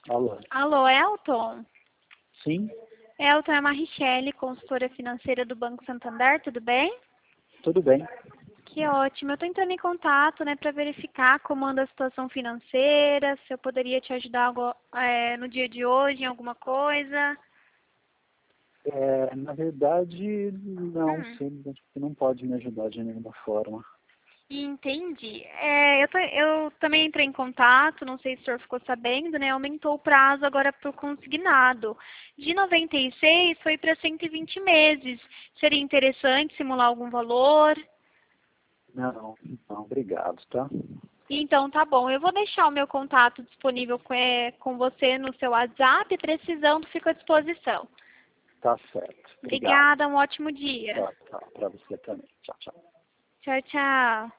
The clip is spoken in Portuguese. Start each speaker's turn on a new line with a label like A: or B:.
A: Alô?
B: Alô, Elton?
A: Sim?
B: Elton, é a Marichele, consultora financeira do Banco Santander, tudo bem?
A: Tudo bem.
B: Que ótimo. Eu estou entrando em contato, para verificar como anda a situação financeira, se eu poderia te ajudar no dia de hoje em alguma coisa.
A: Na verdade, não,
B: Hum.
A: sim, acho que não pode me ajudar de nenhuma forma.
B: Entendi. Eu também entrei em contato, não sei se o senhor ficou sabendo, aumentou o prazo agora para o consignado. De 96 foi para 120 meses. Seria interessante simular algum valor?
A: Não, obrigado, tá?
B: Então, tá bom. Eu vou deixar o meu contato disponível com você no seu WhatsApp. Precisando, fico à disposição.
A: Tá certo. Obrigado.
B: Obrigada, um ótimo dia.
A: Tá, pra você também. Tchau, tchau.
B: Tchau, tchau.